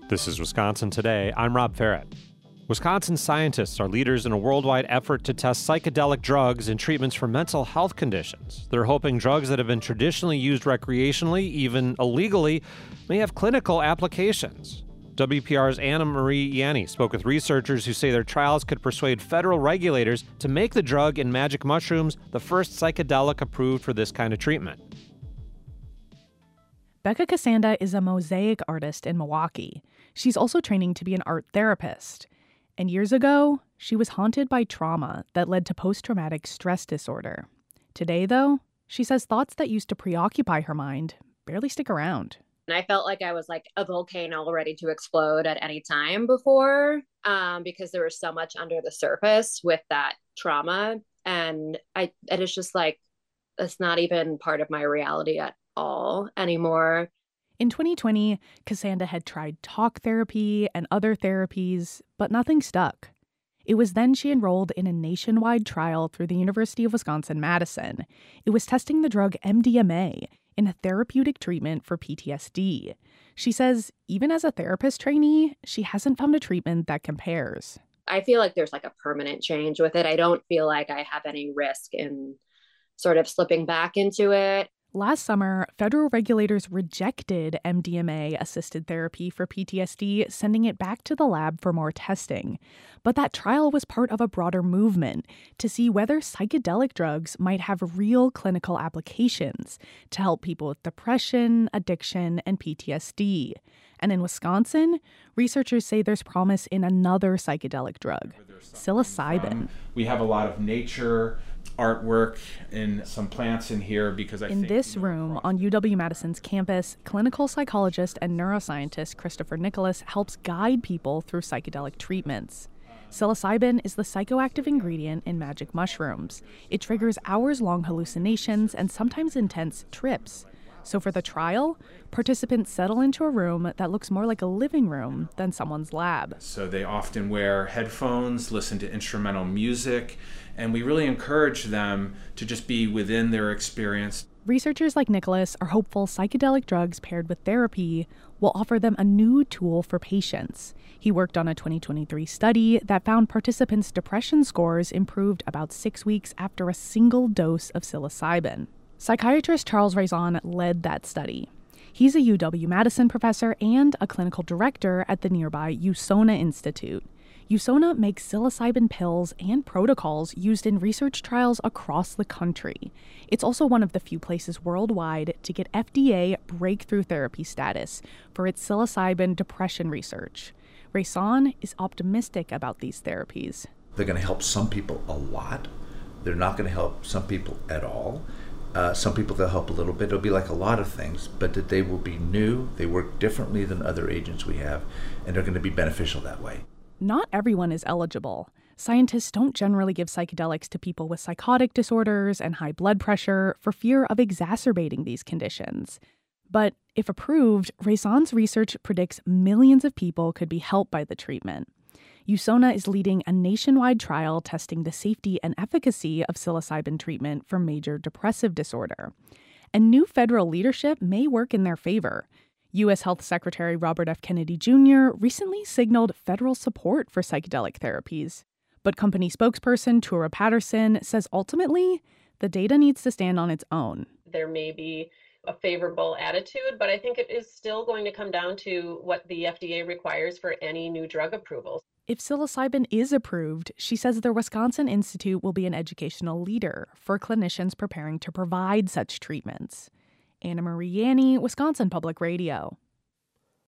This is Wisconsin Today. I'm Rob Farrett. Wisconsin scientists are leaders in a worldwide effort to test psychedelic drugs and treatments for mental health conditions. They're hoping drugs that have been traditionally used recreationally, even illegally, may have clinical applications. WPR's Anna Marie Yanni spoke with researchers who say their trials could persuade federal regulators to make the drug in magic mushrooms the first psychedelic approved for this kind of treatment. Becca Casanda is a mosaic artist in Milwaukee. She's also training to be an art therapist. And years ago, she was haunted by trauma that led to post-traumatic stress disorder. Today, though, she says thoughts that used to preoccupy her mind barely stick around. And I felt like I was like a volcano ready to explode at any time before, because there was so much under the surface with that trauma. And it's just like, it's not even part of my reality at all anymore. In 2020, Casanda had tried talk therapy and other therapies, but nothing stuck. It was then she enrolled in a nationwide trial through the University of Wisconsin-Madison. It was testing the drug MDMA in a therapeutic treatment for PTSD. She says even as a therapist trainee, she hasn't found a treatment that compares. I feel like there's like a permanent change with it. I don't feel like I have any risk in sort of slipping back into it. Last summer, federal regulators rejected MDMA-assisted therapy for PTSD, sending it back to the lab for more testing. But that trial was part of a broader movement to see whether psychedelic drugs might have real clinical applications to help people with depression, addiction, and PTSD. And in Wisconsin, researchers say there's promise in another psychedelic drug, psilocybin. We have a lot of nature artwork and some plants in here because I think... In this room on UW-Madison's campus, clinical psychologist and neuroscientist Christopher Nicholas helps guide people through psychedelic treatments. Psilocybin is the psychoactive ingredient in magic mushrooms. It triggers hours-long hallucinations and sometimes intense trips. So for the trial, participants settle into a room that looks more like a living room than someone's lab. So they often wear headphones, listen to instrumental music, and we really encourage them to just be within their experience. Researchers like Nicholas are hopeful psychedelic drugs paired with therapy will offer them a new tool for patients. He worked on a 2023 study that found participants' depression scores improved about 6 weeks after a single dose of psilocybin. Psychiatrist Charles Raison led that study. He's a UW-Madison professor and a clinical director at the nearby USONA Institute. USONA makes psilocybin pills and protocols used in research trials across the country. It's also one of the few places worldwide to get FDA breakthrough therapy status for its psilocybin depression research. Raison is optimistic about these therapies. They're going to help some people a lot. They're not going to help some people at all. Some people they'll help a little bit. It'll be like a lot of things, but that they will be new, they work differently than other agents we have, and they're going to be beneficial that way. Not everyone is eligible. Scientists don't generally give psychedelics to people with psychotic disorders and high blood pressure for fear of exacerbating these conditions. But if approved, Raison's research predicts millions of people could be helped by the treatment. USONA is leading a nationwide trial testing the safety and efficacy of psilocybin treatment for major depressive disorder. And new federal leadership may work in their favor. U.S. Health Secretary Robert F. Kennedy Jr. recently signaled federal support for psychedelic therapies. But company spokesperson Tura Patterson says ultimately, the data needs to stand on its own. There may be a favorable attitude, but I think it is still going to come down to what the FDA requires for any new drug approvals. If psilocybin is approved, she says the Wisconsin Institute will be an educational leader for clinicians preparing to provide such treatments. Anna Marie Yanni, Wisconsin Public Radio.